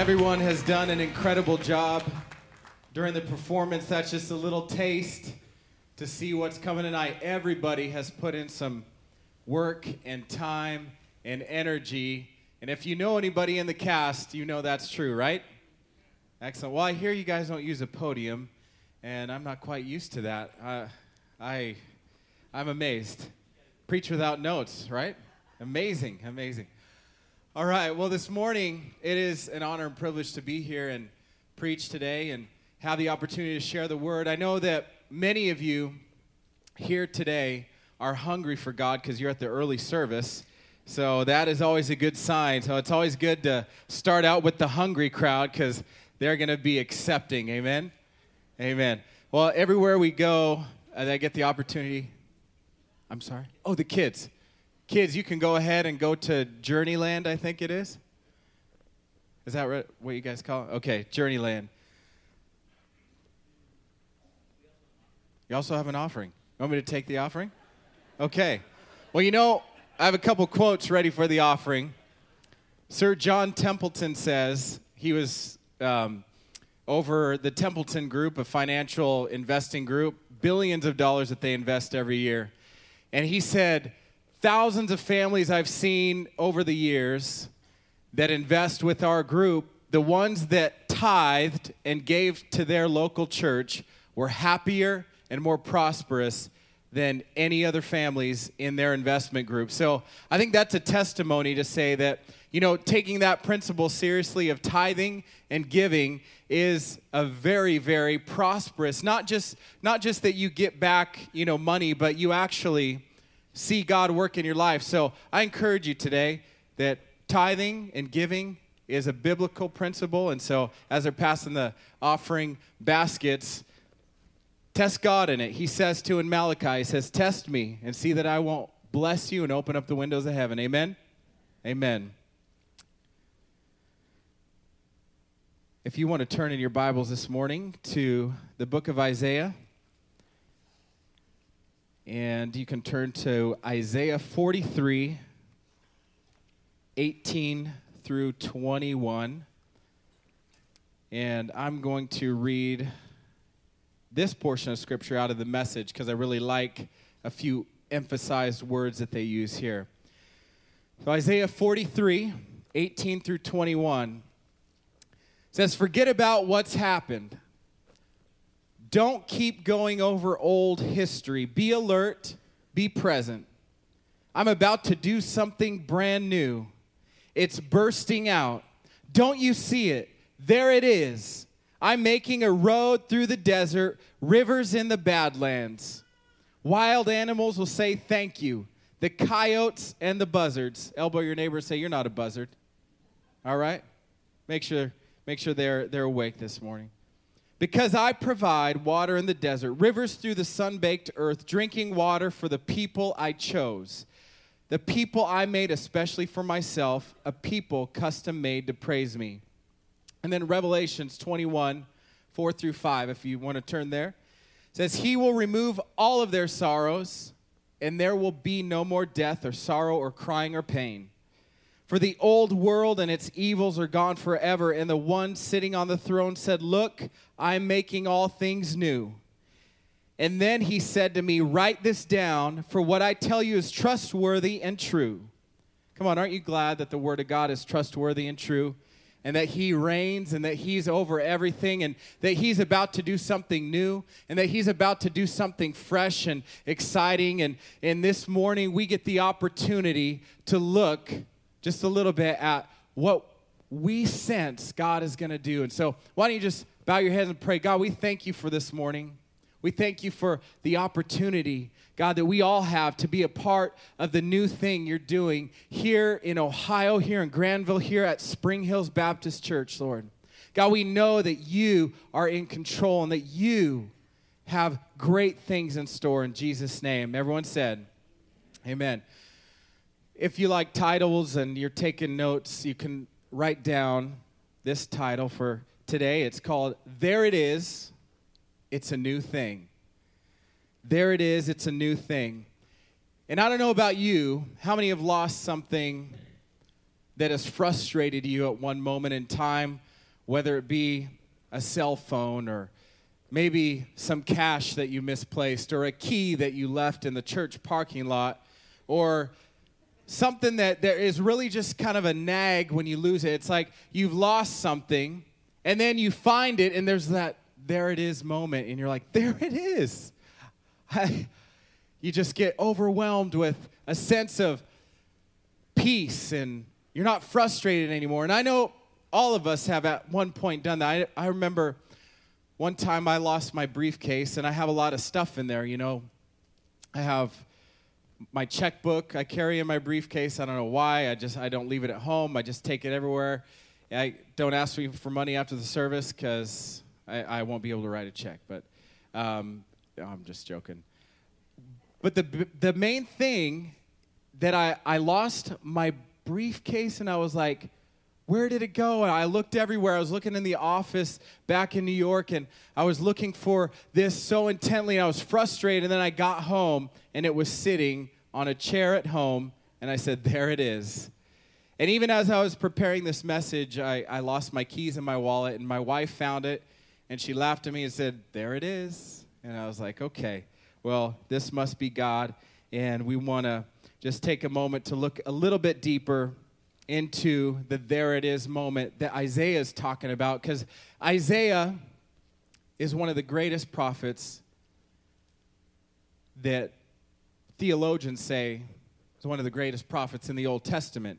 Everyone has done an incredible job during the performance. That's just a little taste to see what's coming tonight. Everybody has put in some work and time and energy. And if you know anybody in the cast, you know that's true, right? Excellent. Well, I hear you guys don't use a podium, and I'm not quite used to that. I'm amazed. Preach without notes, right? Amazing, amazing. All right, well, this morning, it is an honor and privilege to be here and preach today and have the opportunity to share the word. I know that many of you here today are hungry for God because you're at the early service, so that is always a good sign. So it's always good to start out with the hungry crowd because they're going to be accepting, amen? Amen. Well, everywhere we go, I get the opportunity. I'm sorry? Oh, the kids. Kids, you can go ahead and go to Journeyland, I think it is. Is that right, what you guys call it? Okay, Journeyland. You also have an offering. You want me to take the offering? Okay. Well, you know, I have a couple quotes ready for the offering. Sir John Templeton says, he was over the Templeton Group, a financial investing group, billions of dollars that they invest every year. And he said, thousands of families I've seen over the years that invest with our group, the ones that tithed and gave to their local church were happier and more prosperous than any other families in their investment group. So I think that's a testimony to say that, you know, taking that principle seriously of tithing and giving is a very, very prosperous, not just that you get back, you know, money, but you actually see God work in your life. So I encourage you today that tithing and giving is a biblical principle. And so as they're passing the offering baskets, test God in it. He says to in Malachi, he says, test me and see that I won't bless you and open up the windows of heaven. Amen? Amen. If you want to turn in your Bibles this morning to the book of Isaiah, and you can turn to Isaiah 43, 18 through 21. And I'm going to read this portion of Scripture out of the Message because I really like a few emphasized words that they use here. So Isaiah 43, 18 through 21 says, forget about what's happened. Don't keep going over old history. Be alert. Be present. I'm about to do something brand new. It's bursting out. Don't you see it? There it is. I'm making a road through the desert, rivers in the Badlands. Wild animals will say thank you. The coyotes and the buzzards. Elbow your neighbor and say, you're not a buzzard. All right? Make sure they're awake this morning. Because I provide water in the desert, rivers through the sun-baked earth, drinking water for the people I chose, the people I made especially for myself, a people custom-made to praise me. And then Revelations 21, 4 through 5, if you want to turn there, says, he will remove all of their sorrows, and there will be no more death or sorrow or crying or pain. For the old world and its evils are gone forever. And the one sitting on the throne said, look, I'm making all things new. And then he said to me, write this down, for what I tell you is trustworthy and true. Come on, aren't you glad that the Word of God is trustworthy and true? And that He reigns and that He's over everything and that He's about to do something new and that He's about to do something fresh and exciting. And this morning we get the opportunity to look just a little bit at what we sense God is going to do. And so why don't you just bow your heads and pray. God, we thank you for this morning. We thank you for the opportunity, God, that we all have to be a part of the new thing you're doing here in Ohio, here in Granville, here at Spring Hills Baptist Church, Lord. God, we know that you are in control and that you have great things in store in Jesus' name. Everyone said, amen. If you like titles and you're taking notes, you can write down this title for today. It's called, There It Is, It's a New Thing. There it is, it's a new thing. And I don't know about you, how many have lost something that has frustrated you at one moment in time whether it be a cell phone or maybe some cash that you misplaced or a key that you left in the church parking lot or something that there is really just kind of a nag when you lose it. It's like you've lost something and then you find it and there's that there it is moment and you're like, there it is. You just get overwhelmed with a sense of peace and you're not frustrated anymore. And I know all of us have at one point done that. I remember one time I lost my briefcase, and I have a lot of stuff in there, you know. I have my checkbook I carry in my briefcase. I don't know why. I don't leave it at home. I just take it everywhere. Don't ask me for money after the service because I won't be able to write a check. But I'm just joking. But the main thing that I lost my briefcase, and I was like, where did it go? And I looked everywhere. I was looking in the office back in New York, and I was looking for this so intently, and I was frustrated. And then I got home, and it was sitting on a chair at home, and I said, there it is. And even as I was preparing this message, I lost my keys in my wallet, and my wife found it, and she laughed at me and said, there it is. And I was like, okay, well, this must be God, and we want to just take a moment to look a little bit deeper into the there it is moment that Isaiah is talking about, because Isaiah is one of the greatest prophets that theologians say is one of the greatest prophets in the Old Testament.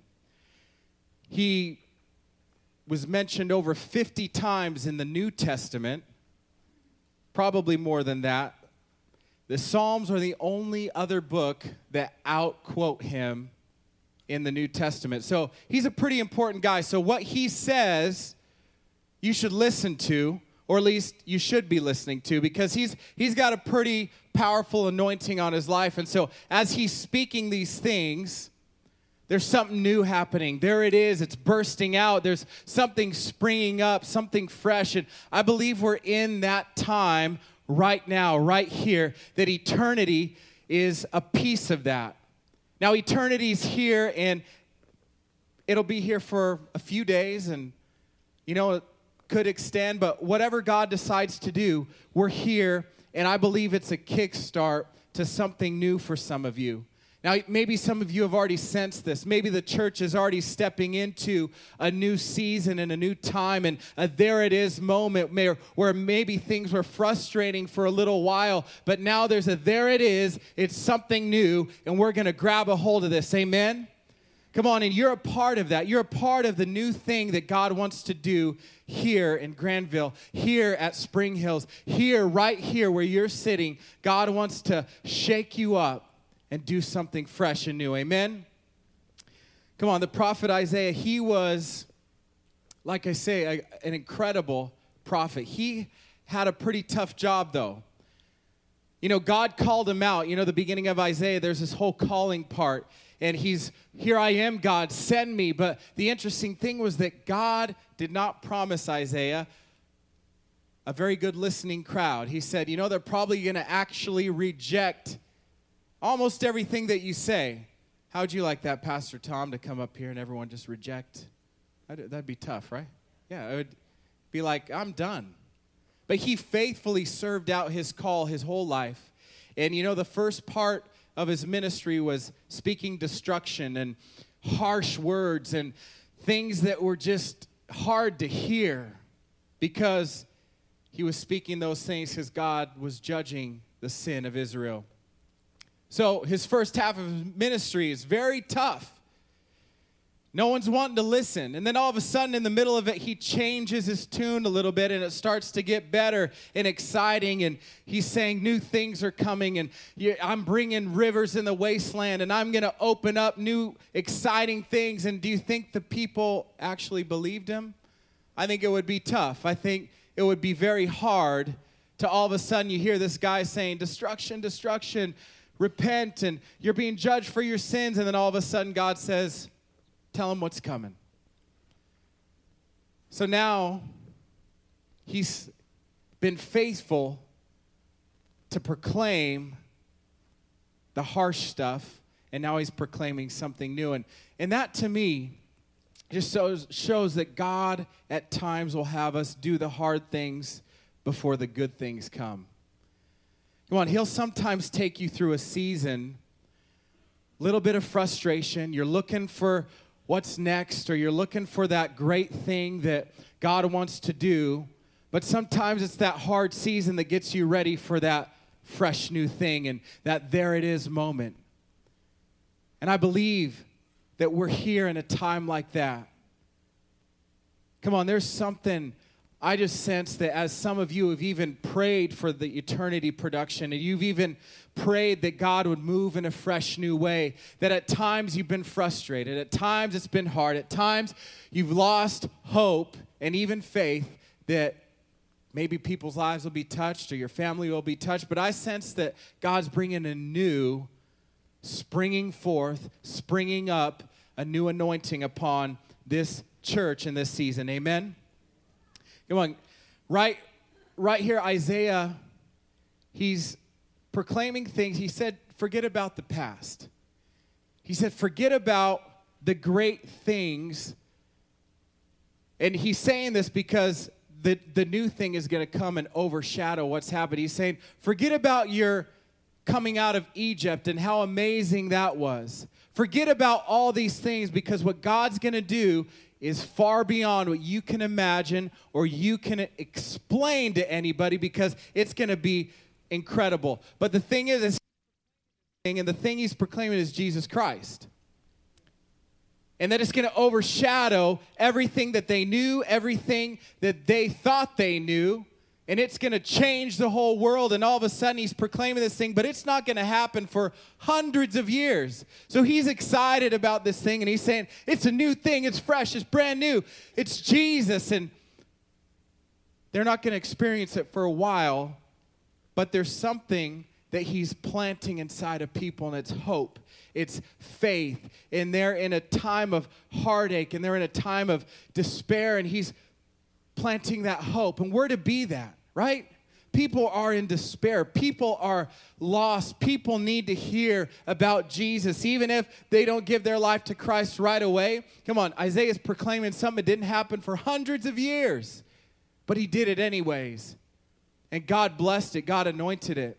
He was mentioned over 50 times in the New Testament, probably more than that. The Psalms are the only other book that outquote him in the New Testament. So he's a pretty important guy. So what he says, you should listen to, or at least you should be listening to, because he's got a pretty powerful anointing on his life. And so as he's speaking these things, there's something new happening. There it is. It's bursting out. There's something springing up, something fresh. And I believe we're in that time right now, right here, that eternity is a piece of that. Now, eternity's here, and it'll be here for a few days, and, you know, it could extend, but whatever God decides to do, we're here, and I believe it's a kickstart to something new for some of you. Now, maybe some of you have already sensed this. Maybe the church is already stepping into a new season and a new time, and a there it is moment where maybe things were frustrating for a little while, but now there's a there it is. It's something new, and we're going to grab a hold of this. Amen? Come on, and you're a part of that. You're a part of the new thing that God wants to do here in Granville, here at Spring Hills, here, right here where you're sitting. God wants to shake you up and do something fresh and new. Amen? Come on, the prophet Isaiah, he was, like I say, an incredible prophet. He had a pretty tough job, though. You know, God called him out. You know, the beginning of Isaiah, there's this whole calling part. And he's, here I am, God, send me. But the interesting thing was that God did not promise Isaiah a very good listening crowd. He said, you know, they're probably going to actually reject almost everything that you say. How would you like that, Pastor Tom, to come up here and everyone just reject? That'd be tough, right? Yeah, it would be like, I'm done. But he faithfully served out his call his whole life. And, you know, the first part of his ministry was speaking destruction and harsh words and things that were just hard to hear, because he was speaking those things because God was judging the sin of Israel. So his first half of his ministry is very tough. No one's wanting to listen. And then all of a sudden, in the middle of it, he changes his tune a little bit, and it starts to get better and exciting. And he's saying new things are coming, and I'm bringing rivers in the wasteland, and I'm going to open up new exciting things. And do you think the people actually believed him? I think it would be tough. I think it would be very hard to all of a sudden you hear this guy saying, destruction, destruction, repent, and you're being judged for your sins. And then all of a sudden God says, tell him what's coming. So now he's been faithful to proclaim the harsh stuff, and now he's proclaiming something new. And that, to me, It just shows that God at times will have us do the hard things before the good things come. Come on, he'll sometimes take you through a season, little bit of frustration. You're looking for what's next, or you're looking for that great thing that God wants to do. But sometimes it's that hard season that gets you ready for that fresh new thing and that there it is moment. And I believe that we're here in a time like that. Come on, there's something I just sense that as some of you have even prayed for the eternity production, and you've even prayed that God would move in a fresh new way, that at times you've been frustrated, at times it's been hard, at times you've lost hope and even faith that maybe people's lives will be touched or your family will be touched. But I sense that God's bringing a new, springing forth, springing up, a new anointing upon this church in this season. Amen? Come on. Right here, Isaiah, he's proclaiming things. He said, forget about the past. He said, forget about the great things. And he's saying this because the new thing is going to come and overshadow what's happened. He's saying, forget about your coming out of Egypt and how amazing that was. Forget about all these things, because what God's going to do is far beyond what you can imagine or you can explain to anybody, because it's going to be incredible. But the thing is, and the thing he's proclaiming is Jesus Christ. And that it's going to overshadow everything that they knew, everything that they thought they knew. And it's going to change the whole world. And all of a sudden, he's proclaiming this thing, but it's not going to happen for hundreds of years. So he's excited about this thing, and he's saying, it's a new thing, it's fresh, it's brand new, it's Jesus. And they're not going to experience it for a while, but there's something that he's planting inside of people, and it's hope. It's faith. And they're in a time of heartache, and they're in a time of despair, and he's planting that hope. And we're to be that, right? People are in despair. People are lost. People need to hear about Jesus, even if they don't give their life to Christ right away. Come on, Isaiah's proclaiming something that didn't happen for hundreds of years, but he did it anyways. And God blessed it. God anointed it.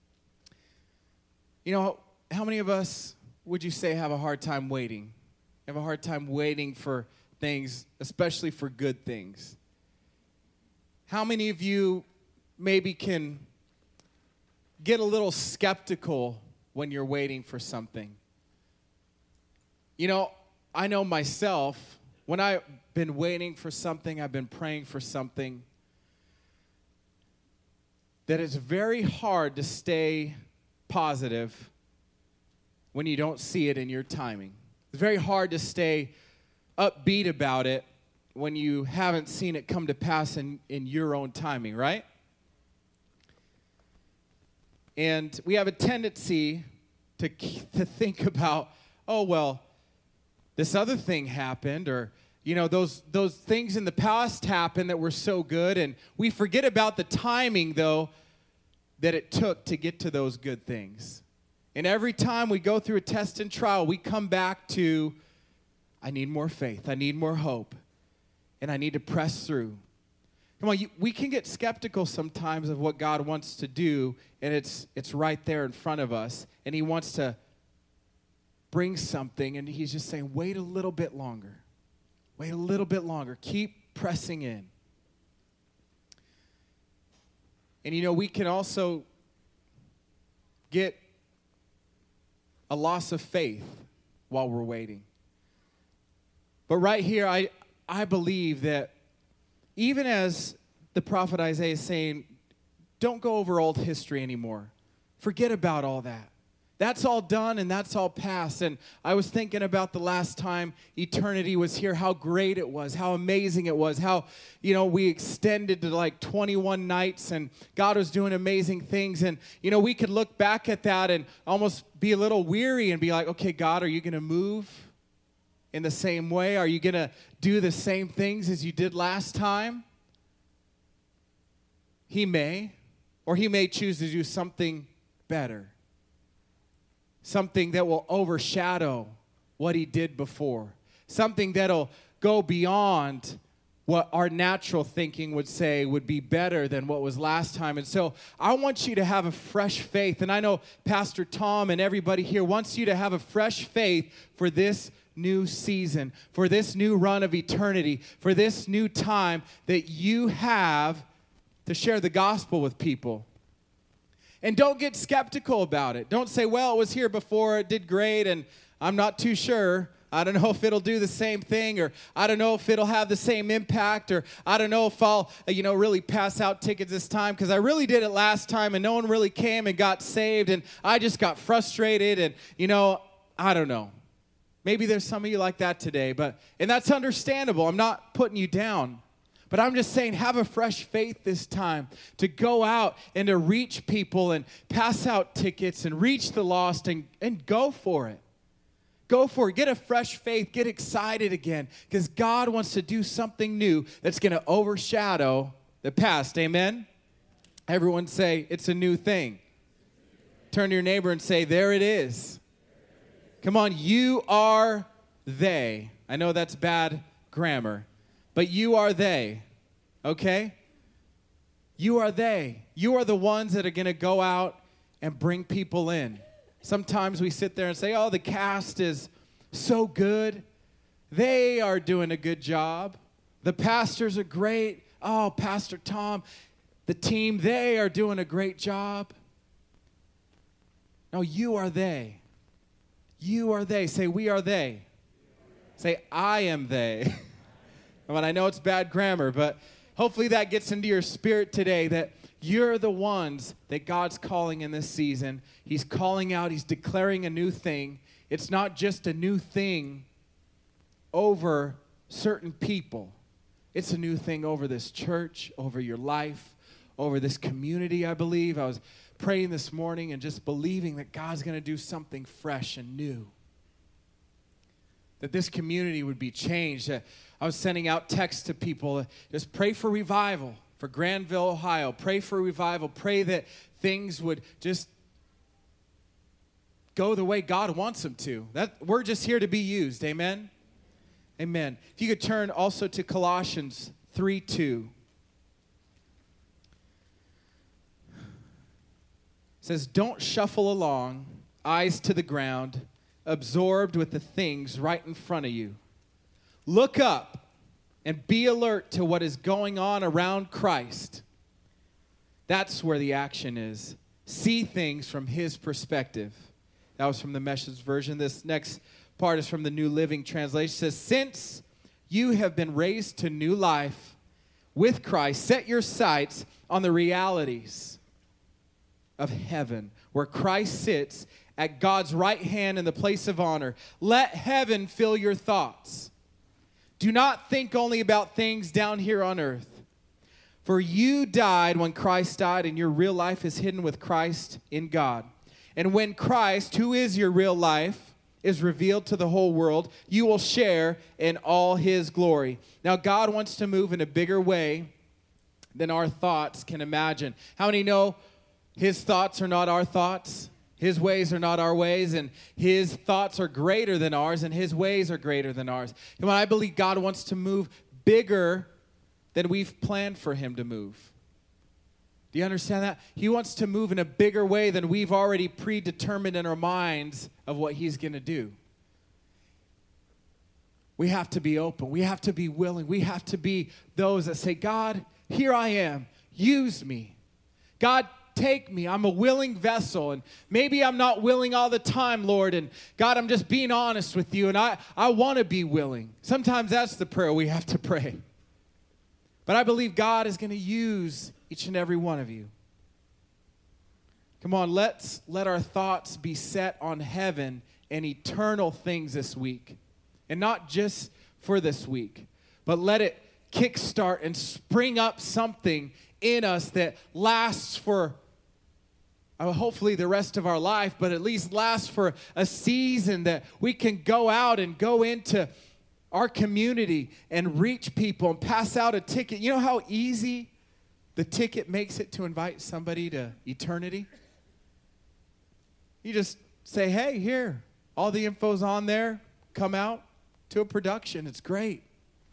You know, how many of us would you say have a hard time waiting? Have a hard time waiting for things, especially for good things? How many of you maybe can get a little skeptical when you're waiting for something? You know, I know myself, when I've been waiting for something, I've been praying for something, that it's very hard to stay positive when you don't see it in your timing. It's very hard to stay upbeat about it when you haven't seen it come to pass in your own timing, right? And we have a tendency to think about, oh, well, this other thing happened, or, you know, those things in the past happened that were so good, and we forget about the timing, though, that it took to get to those good things. And every time we go through a test and trial, we come back to, I need more faith, I need more hope, and I need to press through. Come on, we can get skeptical sometimes of what God wants to do, and it's right there in front of us, and he wants to bring something, and he's just saying, wait a little bit longer. Wait a little bit longer. Keep pressing in. And, you know, we can also get a loss of faith while we're waiting. But right here, I believe that even as the prophet Isaiah is saying, don't go over old history anymore. Forget about all that. That's all done and that's all past. And I was thinking about the last time eternity was here, how great it was, how amazing it was, how, you know, we extended to like 21 nights and God was doing amazing things. And, you know, we could look back at that and almost be a little weary and be like, okay, God, are you going to move in the same way? Are you going to do the same things as you did last time? He may, or he may choose to do something better. Something that will overshadow what he did before. Something that'll go beyond what our natural thinking would say would be better than what was last time. And so I want you to have a fresh faith. And I know Pastor Tom and everybody here wants you to have a fresh faith for this new season, for this new run of eternity, for this new time that you have to share the gospel with people. And don't get skeptical about it. Don't say, well, it was here before, it did great, and I'm not too sure. I don't know if it'll do the same thing, or I don't know if it'll have the same impact, or I don't know if I'll, really pass out tickets this time, because I really did it last time and no one really came and got saved, and I just got frustrated, and, I don't know. Maybe there's some of you like that today, and that's understandable. I'm not putting you down. But I'm just saying, have a fresh faith this time to go out and to reach people and pass out tickets and reach the lost and go for it. Go for it. Get a fresh faith. Get excited again, because God wants to do something new that's going to overshadow the past. Amen? Everyone say, it's a new thing. Turn to your neighbor and say, there it is. Come on, you are they. I know that's bad grammar, but you are they, okay? You are they. You are the ones that are going to go out and bring people in. Sometimes we sit there and say, oh, the cast is so good. They are doing a good job. The pastors are great. Oh, Pastor Tom, the team, they are doing a great job. No, you are they. You are they. Say, we are they. Say, I am they. I know it's bad grammar, but hopefully that gets into your spirit today, that you're the ones that God's calling in this season. He's calling out. He's declaring a new thing. It's not just a new thing over certain people. It's a new thing over this church, over your life, over this community, I believe. I was praying this morning and just believing that God's going to do something fresh and new. That this community would be changed. I was sending out texts to people. Just pray for revival for Granville, Ohio. Pray for revival. Pray that things would just go the way God wants them to. We're just here to be used. Amen? Amen. If you could turn also to Colossians 3:2. It says, don't shuffle along, eyes to the ground, absorbed with the things right in front of you. Look up and be alert to what is going on around Christ. That's where the action is. See things from his perspective. That was from the Message version. This next part is from the New Living Translation. It says, since you have been raised to new life with Christ, set your sights on the realities of heaven, where Christ sits at God's right hand in the place of honor. Let heaven fill your thoughts. Do not think only about things down here on earth. For you died when Christ died, and your real life is hidden with Christ in God. And when Christ, who is your real life, is revealed to the whole world, you will share in all his glory. Now, God wants to move in a bigger way than our thoughts can imagine. How many know his thoughts are not our thoughts? His ways are not our ways, and his thoughts are greater than ours, and his ways are greater than ours. Come on, I believe God wants to move bigger than we've planned for him to move. Do you understand that? He wants to move in a bigger way than we've already predetermined in our minds of what he's going to do. We have to be open. We have to be willing. We have to be those that say, God, here I am. Use me. God, take me. I'm a willing vessel, and maybe I'm not willing all the time, Lord, and God, I'm just being honest with you, and I want to be willing. Sometimes that's the prayer we have to pray. But I believe God is going to use each and every one of you. Come on, let's let our thoughts be set on heaven and eternal things this week. And not just for this week, but let it kickstart and spring up something in us that lasts for hopefully the rest of our life, but at least lasts for a season that we can go out and go into our community and reach people and pass out a ticket. You know how easy the ticket makes it to invite somebody to eternity? You just say, hey, here, all the info's on there. Come out to a production. It's great.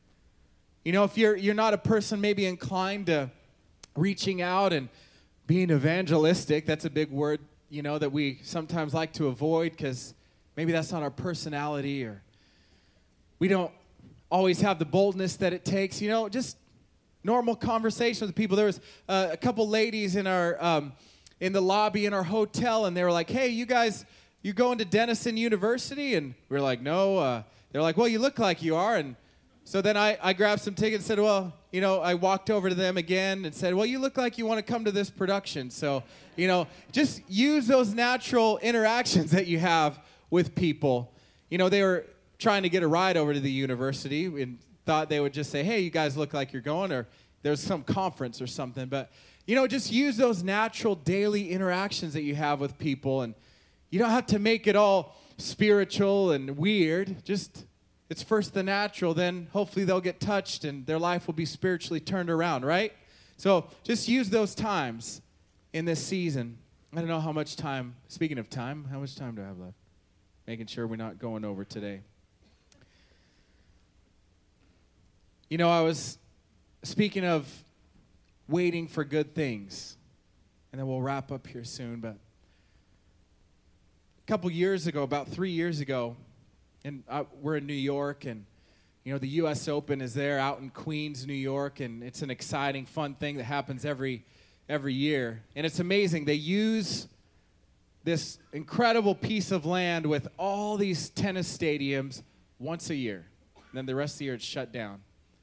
You know, if you're not a person maybe inclined to reaching out and being evangelistic, that's a big word, you know, that we sometimes like to avoid because maybe that's not our personality, or we don't always have the boldness that it takes. You know, just normal conversation with people. There was a couple ladies in our in the lobby in our hotel, and they were like, "Hey, you guys, you going to Denison University?" And we were like, "No." They're like, "Well, you look like you are." And so then I grabbed some tickets and said, "Well, you know," I walked over to them again and said, "Well, you look like you want to come to this production." So, you know, just use those natural interactions that you have with people. You know, they were trying to get a ride over to the university and thought they would just say, "Hey, you guys look like you're going," or there's some conference or something. But, you know, just use those natural daily interactions that you have with people. And you don't have to make it all spiritual and weird. Just, it's first the natural, then hopefully they'll get touched and their life will be spiritually turned around, right? So just use those times in this season. I don't know how much time, speaking of time, how much time do I have left? Making sure we're not going over today. You know, I was speaking of waiting for good things, and then we'll wrap up here soon, but a couple years ago, about 3 years ago, and we're in New York, and, you know, the U.S. Open is there out in Queens, New York, and it's an exciting, fun thing that happens every year. And it's amazing. They use this incredible piece of land with all these tennis stadiums once a year. And then the rest of the year it's shut down.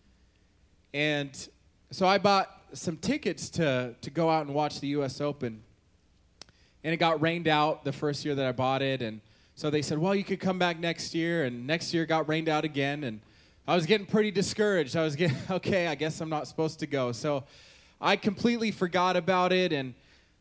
And so I bought some tickets to go out and watch the U.S. Open. And it got rained out the first year that I bought it. And so they said, well, you could come back next year. And next year it got rained out again. And I was getting pretty discouraged. I was getting, okay, I guess I'm not supposed to go. So I completely forgot about it. And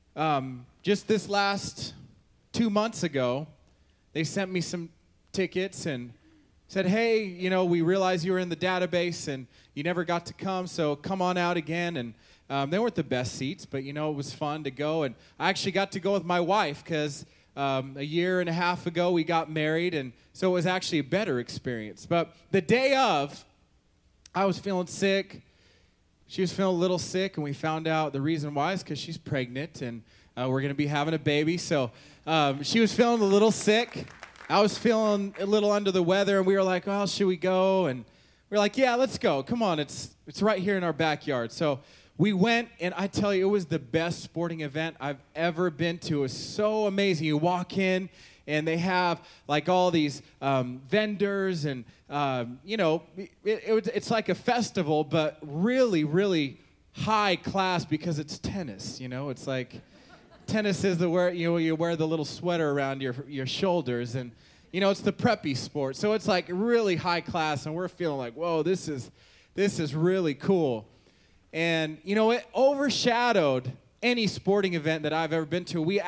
just this last 2 months ago, they sent me some tickets and said, hey, you know, we realize you were in the database and you never got to come, so come on out again. And they weren't the best seats, but, you know, it was fun to go. And I actually got to go with my wife because a year and a half ago we got married, and so it was actually a better experience. But the day of, I was feeling sick. She was feeling a little sick, and we found out the reason why is because she's pregnant, and we're going to be having a baby. So she was feeling a little sick. I was feeling a little under the weather, and we were like, well, should we go? And we were like, yeah, let's go. Come on, it's right here in our backyard. So we went, and I tell you, it was the best sporting event I've ever been to. It was so amazing. You walk in, and they have, like, all these vendors, and, you know, it's like a festival, but really, really high class because it's tennis, you know? It's like tennis is the where you wear the little sweater around your shoulders, and you know it's the preppy sport. So it's like really high class, and we're feeling like, whoa, this is really cool. And you know, it overshadowed any sporting event that I've ever been to. We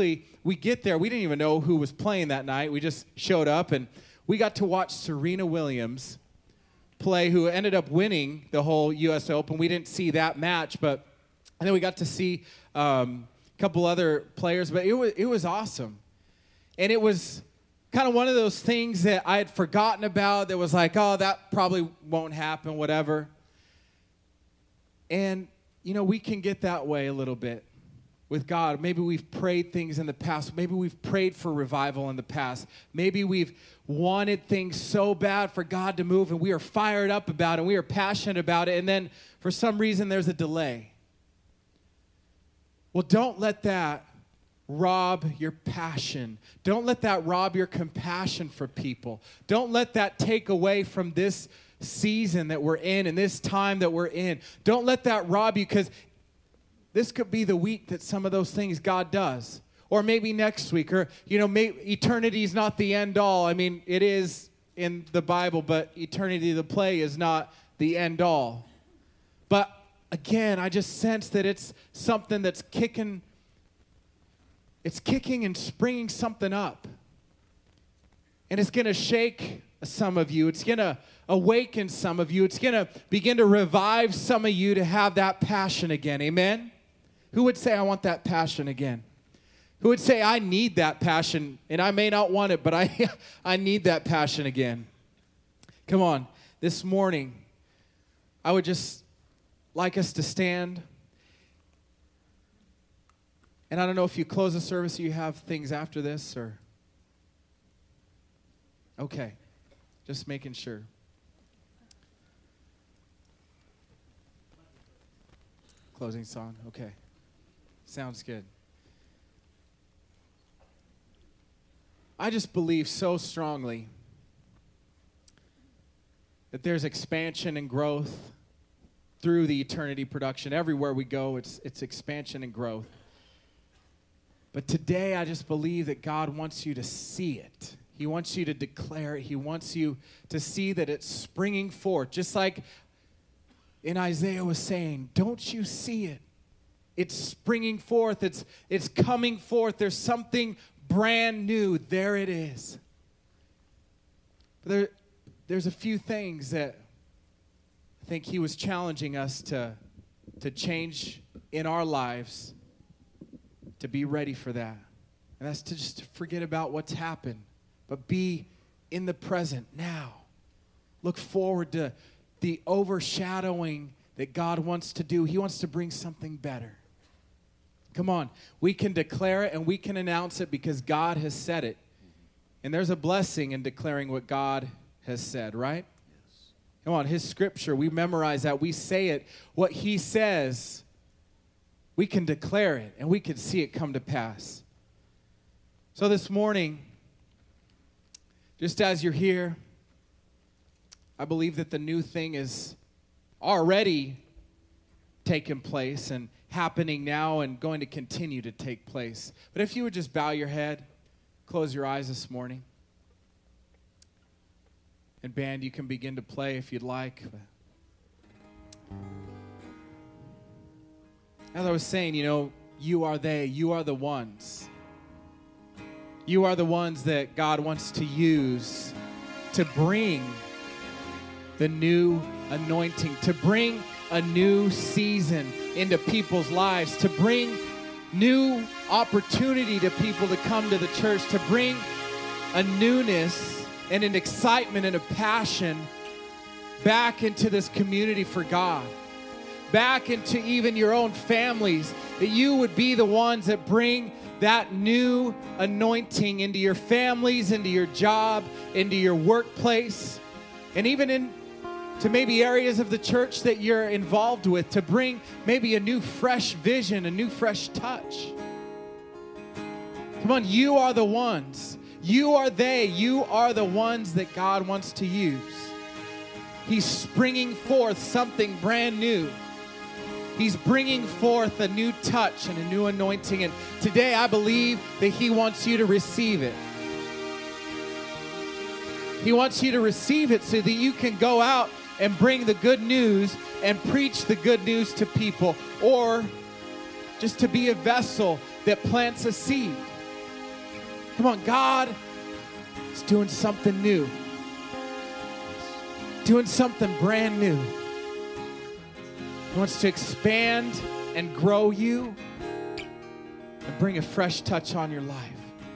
get there, we didn't even know who was playing that night. We just showed up, and we got to watch Serena Williams play, who ended up winning the whole U.S. Open. We didn't see that match, and then we got to see couple other players, but it was awesome. And it was kind of one of those things that I had forgotten about that was like, oh, that probably won't happen, whatever. And, you know, we can get that way a little bit with God. Maybe we've prayed things in the past. Maybe we've prayed for revival in the past. Maybe we've wanted things so bad for God to move, and we are fired up about it, and we are passionate about it, and then for some reason there's a delay. Well, don't let that rob your passion. Don't let that rob your compassion for people. Don't let that take away from this season that we're in and this time that we're in. Don't let that rob you, because this could be the week that some of those things God does. Or maybe next week. Or, you know, eternity is not the end all. I mean, it is in the Bible, but eternity, the play, is not the end all. But again, I just sense that it's something that's kicking and springing something up. And it's going to shake some of you. It's going to awaken some of you. It's going to begin to revive some of you to have that passion again. Amen? Who would say, I want that passion again? Who would say, I need that passion, and I may not want it, but I need that passion again? Come on. This morning, I would just like us to stand. And I don't know if you close the service or you have things after this or... Okay, just making sure. Closing song, okay. Sounds good. I just believe so strongly that there's expansion and growth through the Eternity production. Everywhere we go, it's expansion and growth. But today, I just believe that God wants you to see it. He wants you to declare it. He wants you to see that it's springing forth. Just like in Isaiah was saying, don't you see it? It's springing forth. It's coming forth. There's something brand new. There it is. But there's a few things that I think he was challenging us to change in our lives to be ready for that. And that's to just forget about what's happened, but be in the present now. Look forward to the overshadowing that God wants to do. He wants to bring something better. Come on. We can declare it and we can announce it because God has said it. And there's a blessing in declaring what God has said, right? Yes. Come on. His scripture, we memorize that. We say it. What he says, we can declare it and we can see it come to pass. So this morning, just as you're here, I believe that the new thing is already taking place and happening now and going to continue to take place. But if you would just bow your head, close your eyes this morning. And band, you can begin to play if you'd like. As I was saying, you are they, you are the ones. You are the ones that God wants to use to bring the new anointing, to bring a new season into people's lives, to bring new opportunity to people to come to the church, to bring a newness and an excitement and a passion back into this community for God, back into even your own families, that you would be the ones that bring that new anointing into your families, into your job, into your workplace, and even into maybe areas of the church that you're involved with, to bring maybe a new fresh vision, a new fresh touch. Come on, you are the ones. You are they. You are the ones that God wants to use. He's springing forth something brand new. He's bringing forth a new touch and a new anointing. And today I believe that he wants you to receive it. He wants you to receive it so that you can go out and bring the good news and preach the good news to people, or just to be a vessel that plants a seed. Come on, God is doing something new. Doing something brand new. He wants to expand and grow you and bring a fresh touch on your life.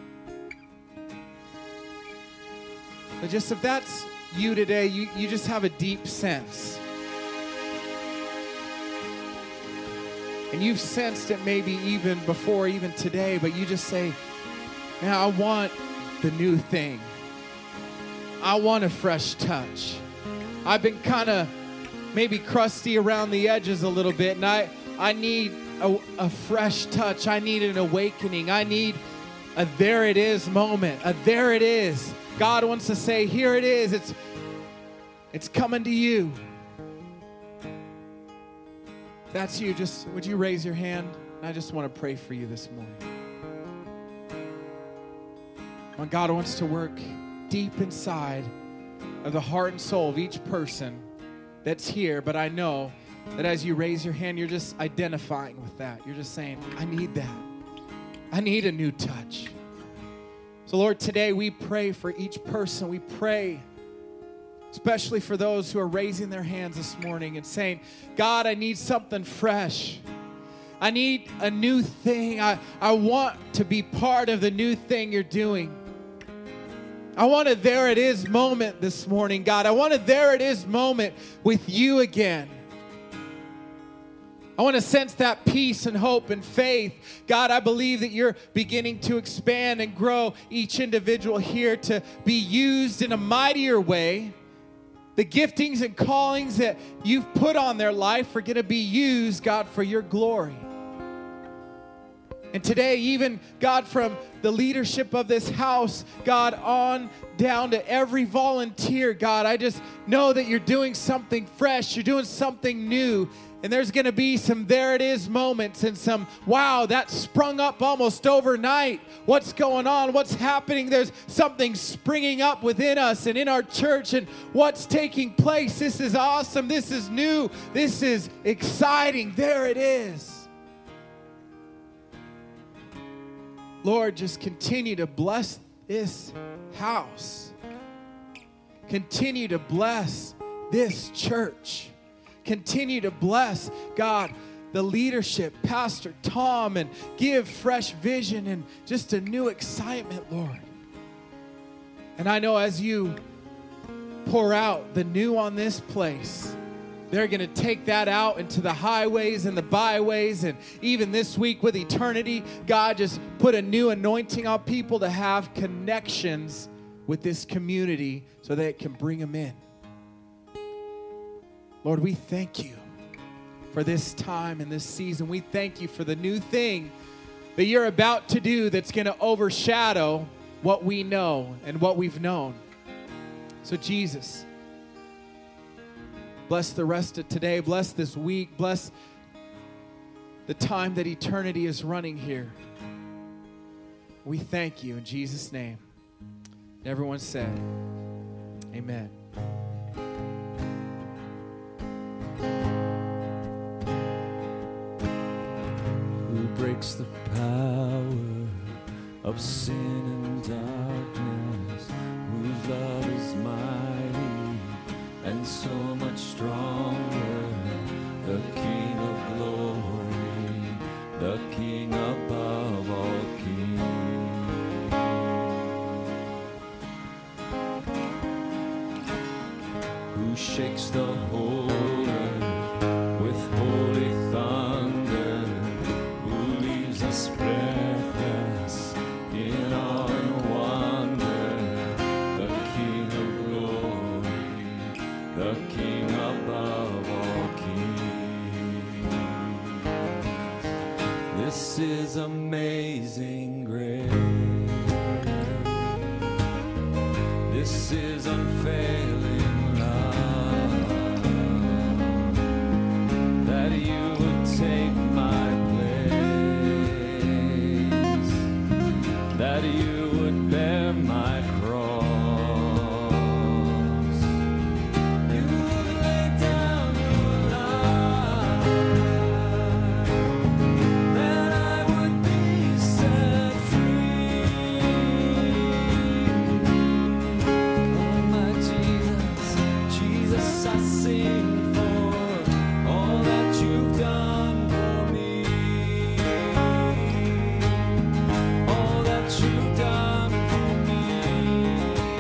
But just if that's you today, you just have a deep sense. And you've sensed it maybe even before, even today, but you just say, man, I want the new thing. I want a fresh touch. I've been kind of maybe crusty around the edges a little bit, and I need a fresh touch. I need an awakening. I need a there it is moment. A there it is. God wants to say, here it is. It's coming to you. If that's you, just would you raise your hand? I just want to pray for you this morning. When God wants to work deep inside of the heart and soul of each person that's here, but I know that as you raise your hand, you're just identifying with that. You're just saying, I need that. I need a new touch. So Lord, today we pray for each person. We pray especially for those who are raising their hands this morning and saying, God, I need something fresh. I need a new thing. I want to be part of the new thing you're doing. I want a there it is moment this morning, God. I want a there it is moment with you again. I want to sense that peace and hope and faith. God, I believe that you're beginning to expand and grow each individual here to be used in a mightier way. The giftings and callings that you've put on their life are going to be used, God, for your glory. And today, even, God, from the leadership of this house, God, on down to every volunteer, God, I just know that you're doing something fresh. You're doing something new. And there's going to be some there it is moments and some, wow, that sprung up almost overnight. What's going on? What's happening? There's something springing up within us and in our church, and what's taking place. This is awesome. This is new. This is exciting. There it is. Lord, just continue to bless this house. Continue to bless this church. Continue to bless, God, the leadership, Pastor Tom, and give fresh vision and just a new excitement, Lord. And I know as you pour out the new on this place, they're going to take that out into the highways and the byways. And even this week with eternity, God, just put a new anointing on people to have connections with this community so that it can bring them in. Lord, we thank you for this time and this season. We thank you for the new thing that you're about to do that's going to overshadow what we know and what we've known. So Jesus, bless the rest of today. Bless this week. Bless the time that eternity is running here. We thank you in Jesus' name. Everyone said, amen. Who breaks the power of sin and darkness, whose love is mighty and so much stronger, the King of glory, the King above all kings, who shakes the whole earth with holy thunder, who leaves us breathless in awe and wonder, the King of glory, the King above all kings. This is amazing grace. This is unfailing love, that you would take my place, that you would bear my cross, you would lay down your life, that I would be set free. Oh my Jesus, Jesus, I sing for all that you've done for me, all that you've done for me.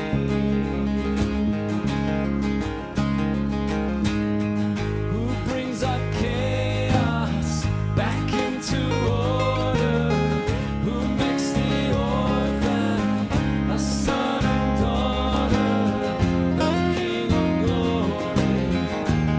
Who brings our chaos back into order, who makes the orphan a son and daughter, the King of glory,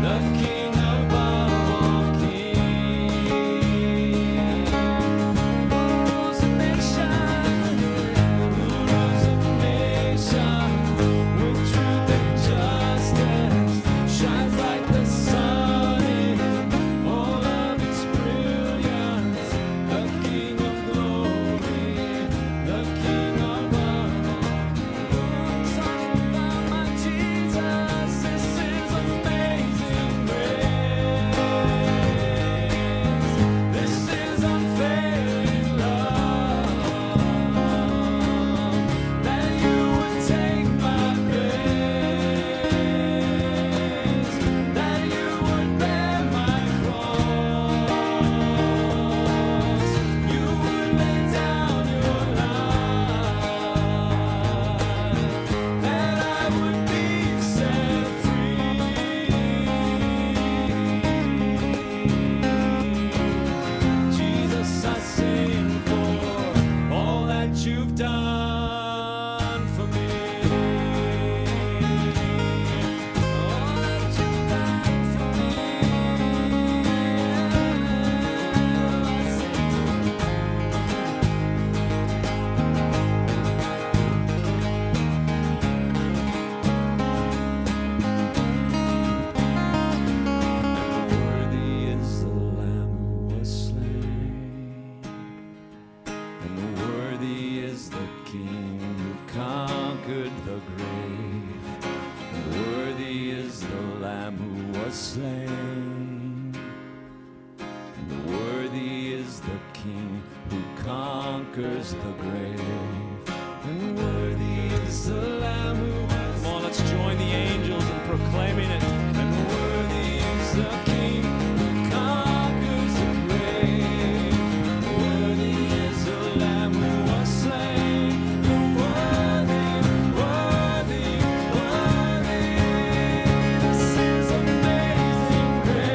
was slain. And worthy is the King who conquers the grave. And worthy is the Lamb who... Come on, let's join the angels in proclaiming it. And worthy is the King who conquers the grave. Worthy is the Lamb who was slain. Worthy, worthy, worthy. This is amazing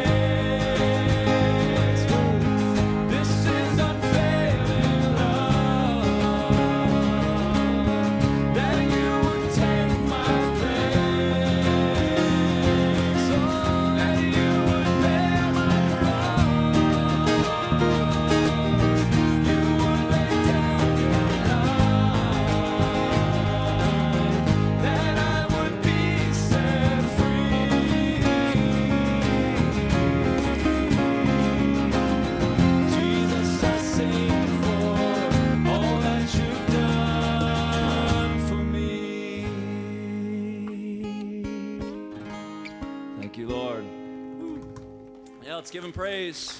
grace. This is unfailing love. That you would take my place. Oh, that you would bear my cross. You would lay down your life. That I would be set free. Jesus, I sing for all that you've done for me. Thank you, Lord. Yeah, let's give him praise.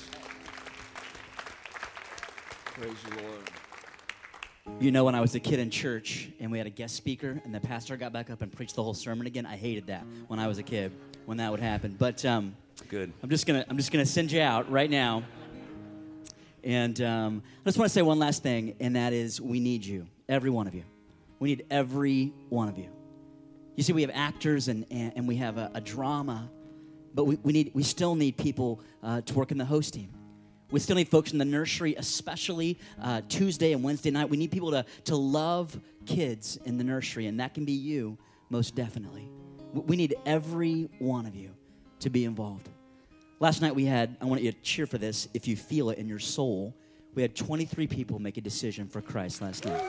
Praise you, Lord. You know, when I was a kid in church and we had a guest speaker and the pastor got back up and preached the whole sermon again, I hated that when I was a kid, when that would happen. But Good. I'm just gonna send you out right now. And I just want to say one last thing, and that is we need you, every one of you. We need every one of you. You see, we have actors and we have a drama, but we still need people to work in the host team. We still need folks in the nursery, especially Tuesday and Wednesday night. We need people to love kids in the nursery, and that can be you, most definitely. We need every one of you to be involved. Last night I want you to cheer for this if you feel it in your soul. We had 23 people make a decision for Christ last night.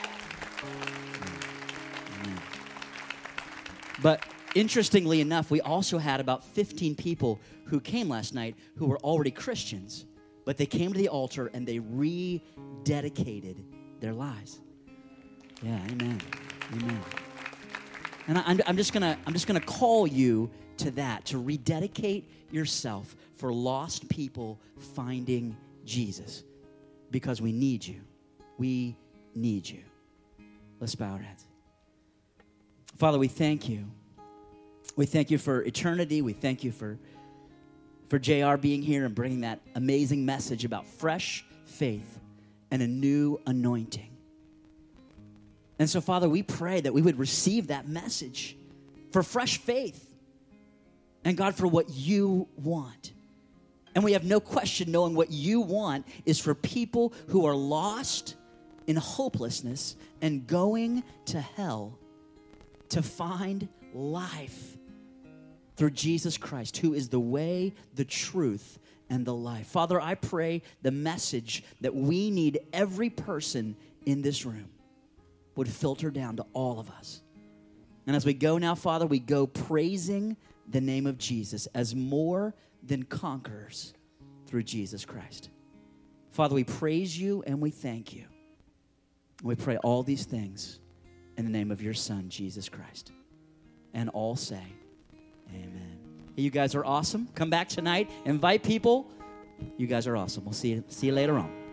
Amen. But interestingly enough, we also had about 15 people who came last night who were already Christians, but they came to the altar and they rededicated their lives. Yeah, amen, amen. And I'm just gonna call you to that, to rededicate yourself for lost people finding Jesus, because we need you. We need you. Let's bow our heads. Father, we thank you. We thank you for eternity. We thank you for JR being here and bringing that amazing message about fresh faith and a new anointing. And so, Father, we pray that we would receive that message for fresh faith. And God, for what you want. And we have no question knowing what you want is for people who are lost in hopelessness and going to hell to find life through Jesus Christ, who is the way, the truth, and the life. Father, I pray the message that we need every person in this room would filter down to all of us. And as we go now, Father, we go praising the name of Jesus as more than conquerors through Jesus Christ. Father, we praise you and we thank you. We pray all these things in the name of your Son, Jesus Christ. And all say, amen. You guys are awesome. Come back tonight. Invite people. You guys are awesome. We'll see you later on.